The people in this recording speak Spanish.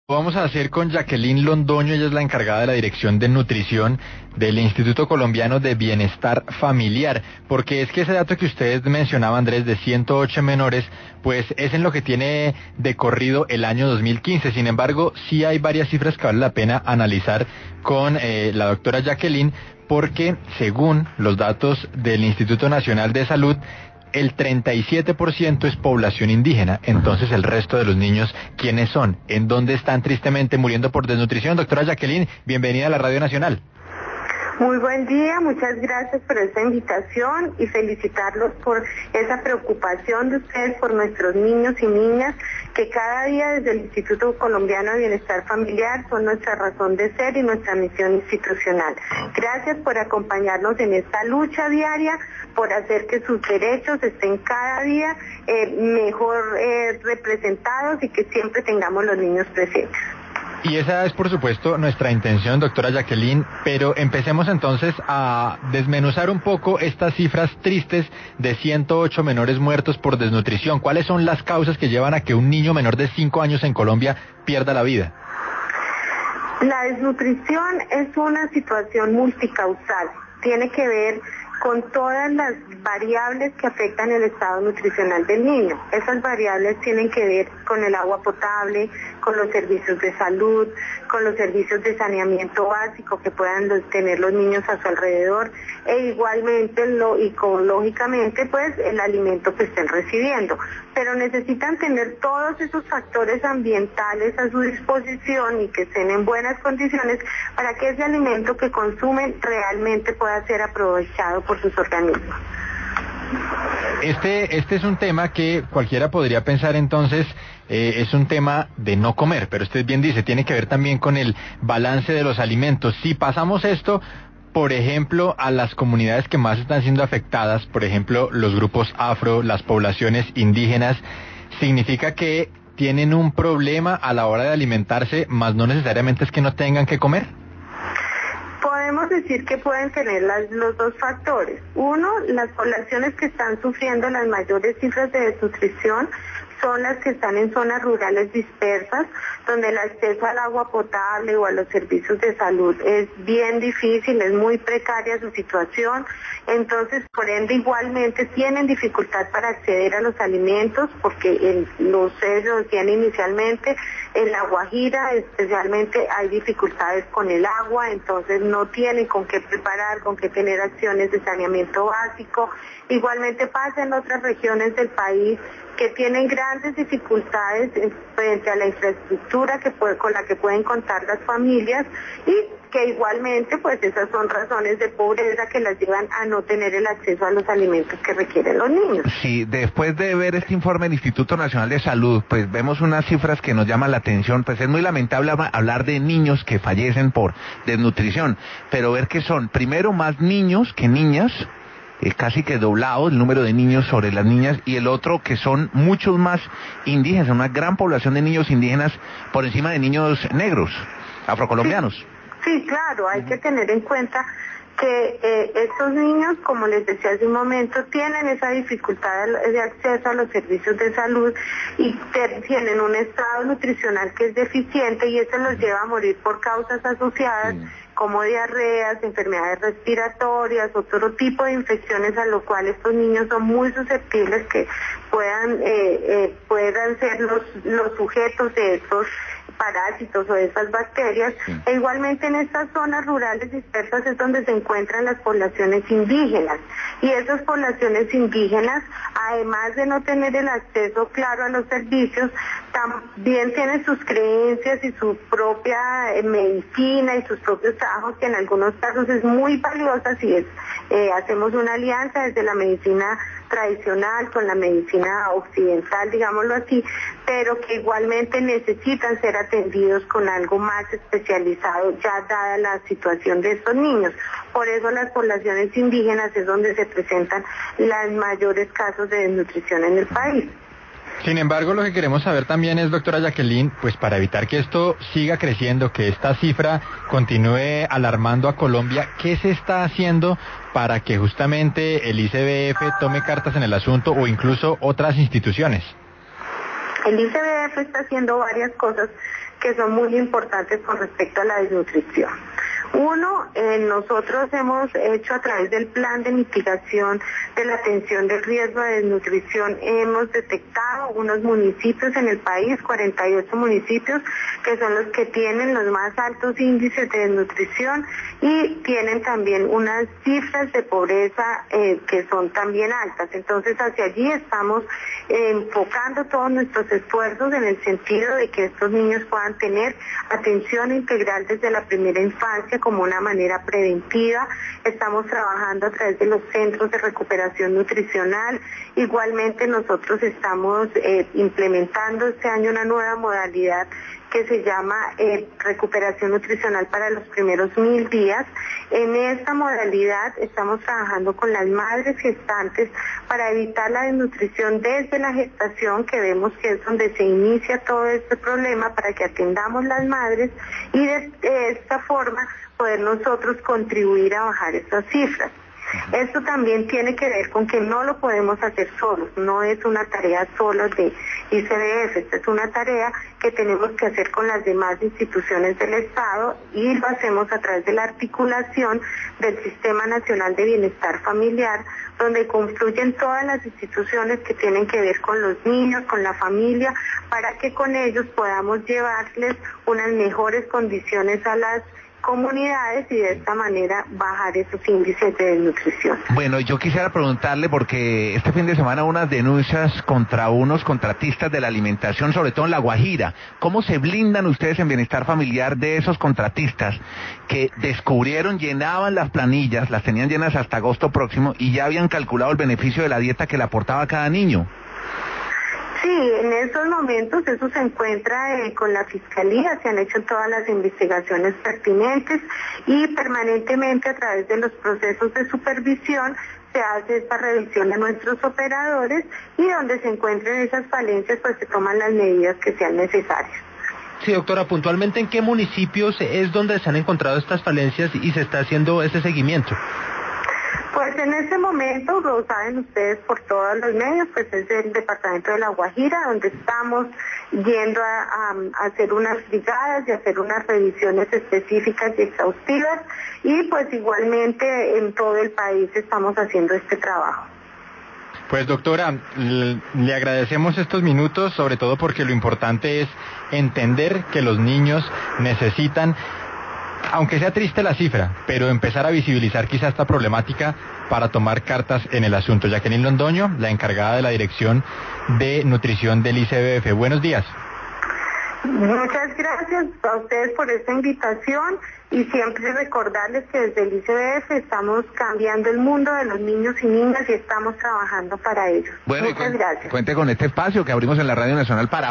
Vamos a hacer con Jacqueline Londoño, ella es la encargada de la Dirección de Nutrición del Instituto Colombiano de Bienestar Familiar, porque es que ese dato que usted mencionaba, Andrés, de 108 menores, pues es en lo que tiene de corrido el año 2015. Sin embargo, sí hay varias cifras que vale la pena analizar con la doctora Jacqueline, porque según los datos del Instituto Nacional de Salud, el 37% es población indígena. Entonces, el resto de los niños, ¿quiénes son? ¿En dónde están tristemente muriendo por desnutrición? Doctora Jacqueline, bienvenida a la Radio Nacional. Muy buen día, muchas gracias por esta invitación y felicitarlos por esa preocupación de ustedes por nuestros niños y niñas que cada día desde el Instituto Colombiano de Bienestar Familiar son nuestra razón de ser y nuestra misión institucional. Gracias por acompañarnos en esta lucha diaria, por hacer que sus derechos estén cada día mejor representados y que siempre tengamos los niños presentes. Y esa es, por supuesto, nuestra intención, doctora Jacqueline, pero empecemos entonces a desmenuzar un poco estas cifras tristes de 108 menores muertos por desnutrición. ¿Cuáles son las causas que llevan a que un niño menor de 5 años en Colombia pierda la vida? La desnutrición es una situación multicausal. Tiene que ver con todas las variables que afectan el estado nutricional del niño. Esas variables tienen que ver con el agua potable, con los servicios de salud, con los servicios de saneamiento básico que puedan tener los niños a su alrededor e igualmente lógicamente pues el alimento que estén recibiendo. Pero necesitan tener todos esos factores ambientales a su disposición y que estén en buenas condiciones para que ese alimento que consumen realmente pueda ser aprovechado por sus organismos. Este es un tema que cualquiera podría pensar entonces, es un tema de no comer, pero usted bien dice, tiene que ver también con el balance de los alimentos. Si pasamos esto, por ejemplo, a las comunidades que más están siendo afectadas, por ejemplo, los grupos afro, las poblaciones indígenas, significa que tienen un problema a la hora de alimentarse, más no necesariamente es que no tengan que comer. Podemos decir que pueden tener los dos factores. Uno, las poblaciones que están sufriendo las mayores cifras de desnutrición son las que están en zonas rurales dispersas, donde el acceso al agua potable o a los servicios de salud es bien difícil, es muy precaria su situación, entonces por ende igualmente tienen dificultad para acceder a los alimentos, porque lo decían inicialmente, en La Guajira especialmente hay dificultades con el agua, entonces no tienen con qué preparar, con qué tener acciones de saneamiento básico. Igualmente pasa en otras regiones del país que tienen grandes dificultades frente a la infraestructura con la que pueden contar las familias y que igualmente pues esas son razones de pobreza que las llevan a no tener el acceso a los alimentos que requieren los niños. Sí, después de ver este informe del Instituto Nacional de Salud, pues vemos unas cifras que nos llaman la atención, pues es muy lamentable hablar de niños que fallecen por desnutrición, pero ver que son primero más niños que niñas, casi que doblado el número de niños sobre las niñas, y el otro que son muchos más indígenas, una gran población de niños indígenas por encima de niños negros, afrocolombianos. Sí, claro, hay que tener en cuenta que estos niños, como les decía hace un momento, tienen esa dificultad de acceso a los servicios de salud y tienen un estado nutricional que es deficiente y eso los lleva a morir por causas asociadas como diarreas, enfermedades respiratorias, otro tipo de infecciones a lo cual estos niños son muy susceptibles que puedan ser los sujetos de estos parásitos o de esas bacterias, e igualmente en estas zonas rurales dispersas es donde se encuentran las poblaciones indígenas, y esas poblaciones indígenas, además de no tener el acceso claro a los servicios, también tienen sus creencias y su propia medicina y sus propios trabajos, que en algunos casos es muy valiosa si hacemos una alianza desde la medicina tradicional con la medicina occidental, digámoslo así, pero que igualmente necesitan ser atendidos con algo más especializado ya dada la situación de estos niños. Por eso las poblaciones indígenas es donde se presentan los mayores casos de desnutrición en el país. Sin embargo, lo que queremos saber también es, doctora Jacqueline, pues para evitar que esto siga creciendo, que esta cifra continúe alarmando a Colombia, ¿qué se está haciendo para que justamente el ICBF tome cartas en el asunto o incluso otras instituciones? El ICBF está haciendo varias cosas que son muy importantes con respecto a la desnutrición. Uno, nosotros hemos hecho a través del plan de mitigación de la atención del riesgo de desnutrición, hemos detectado unos municipios en el país, 48 municipios, que son los que tienen los más altos índices de desnutrición y tienen también unas cifras de pobreza que son también altas. Entonces, hacia allí estamos enfocando todos nuestros esfuerzos en el sentido de que estos niños puedan tener atención integral desde la primera infancia como una manera preventiva. Estamos trabajando a través de los centros de recuperación nutricional. Igualmente nosotros estamos implementando este año una nueva modalidad que se llama recuperación nutricional para los primeros 1000 días. En esta modalidad estamos trabajando con las madres gestantes para evitar la desnutrición desde la gestación, que vemos que es donde se inicia todo este problema, para que atendamos las madres y de esta forma poder nosotros contribuir a bajar estas cifras. Esto también tiene que ver con que no lo podemos hacer solos, no es una tarea solo de ICBF, esta es una tarea que tenemos que hacer con las demás instituciones del Estado y lo hacemos a través de la articulación del Sistema Nacional de Bienestar Familiar, donde confluyen todas las instituciones que tienen que ver con los niños, con la familia, para que con ellos podamos llevarles unas mejores condiciones a las comunidades y de esta manera bajar esos índices de desnutrición. Bueno, yo quisiera preguntarle, porque este fin de semana unas denuncias contra unos contratistas de la alimentación, sobre todo en La Guajira. ¿Cómo se blindan ustedes en Bienestar Familiar de esos contratistas que descubrieron, llenaban las planillas, las tenían llenas hasta agosto próximo y ya habían calculado el beneficio de la dieta que le aportaba a cada niño? Sí, en estos momentos eso se encuentra con la Fiscalía, se han hecho todas las investigaciones pertinentes y permanentemente a través de los procesos de supervisión se hace esta revisión de nuestros operadores y donde se encuentren esas falencias pues se toman las medidas que sean necesarias. Sí, doctora, puntualmente, ¿en qué municipios es donde se han encontrado estas falencias y se está haciendo ese seguimiento? Pues en este momento, lo saben ustedes por todos los medios, pues es el departamento de La Guajira, donde estamos yendo a hacer unas brigadas y hacer unas revisiones específicas y exhaustivas, y pues igualmente en todo el país estamos haciendo este trabajo. Pues doctora, le agradecemos estos minutos, sobre todo porque lo importante es entender que los niños necesitan, aunque sea triste la cifra, pero empezar a visibilizar quizá esta problemática para tomar cartas en el asunto. Jacqueline Londoño, la encargada de la Dirección de Nutrición del ICBF. Buenos días. Muchas gracias a ustedes por esta invitación y siempre recordarles que desde el ICBF estamos cambiando el mundo de los niños y niñas y estamos trabajando para ello. Bueno, muchas gracias. Cuente con este espacio que abrimos en la Radio Nacional para